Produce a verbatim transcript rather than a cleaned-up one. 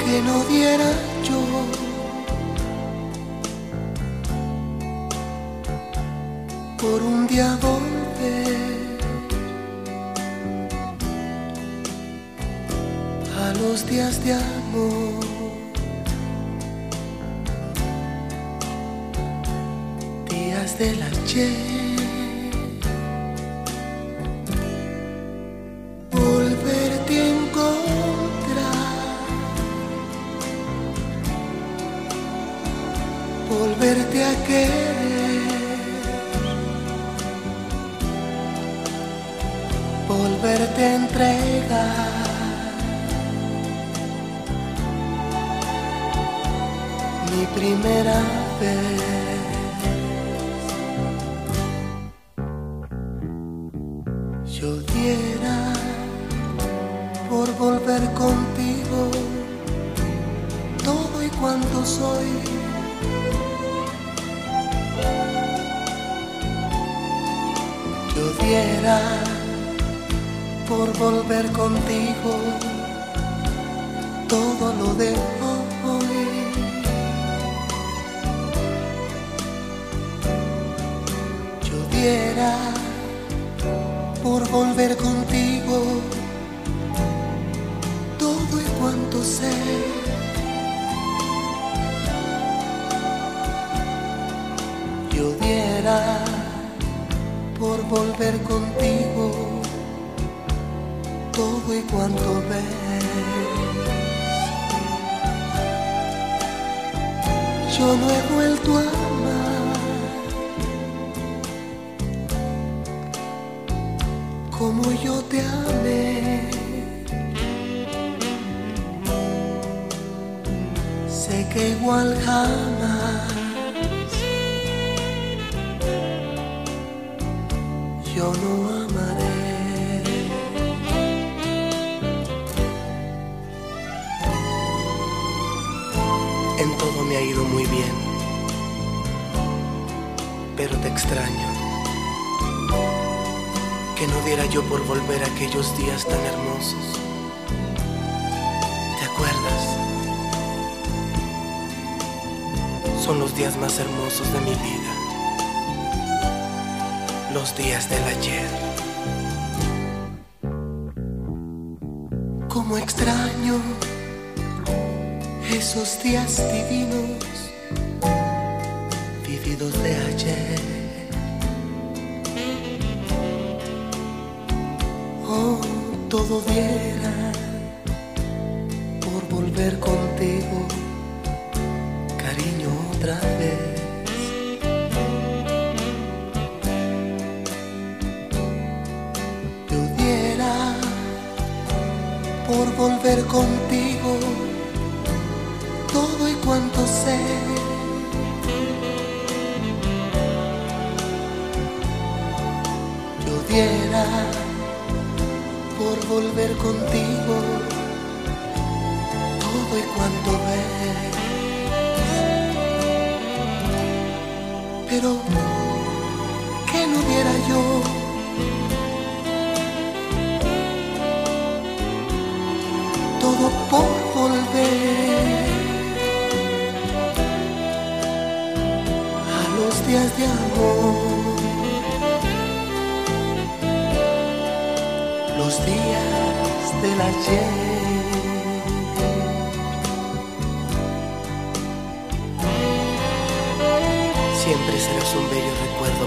que no diera yo por un día volver a los días de amor, días del ayer. Volverte a querer, volverte a entregar mi primera vez. Yo diera por volver contigo todo y cuanto soy. Yo diera por volver contigo todo lo de hoy. Yo diera por volver contigo todo y cuanto sé. Yo diera por volver contigo todo y cuanto ves. Yo no he vuelto a amar como yo te amé. Sé que igual jamás yo no amaré. En todo me ha ido muy bien, pero te extraño. Que no diera yo por volver a aquellos días tan hermosos. ¿Te acuerdas? Son los días más hermosos de mi vida. Los días del ayer. Como extraño esos días divinos vividos de ayer. Oh, todo diera por volver contigo, cariño, otra vez. Por volver contigo todo y cuanto sé. Yo diera por volver contigo todo y cuanto ves. Pero ¿qué no diera yo todo por volver a los días de amor, los días del ayer? Siempre serás un bello recuerdo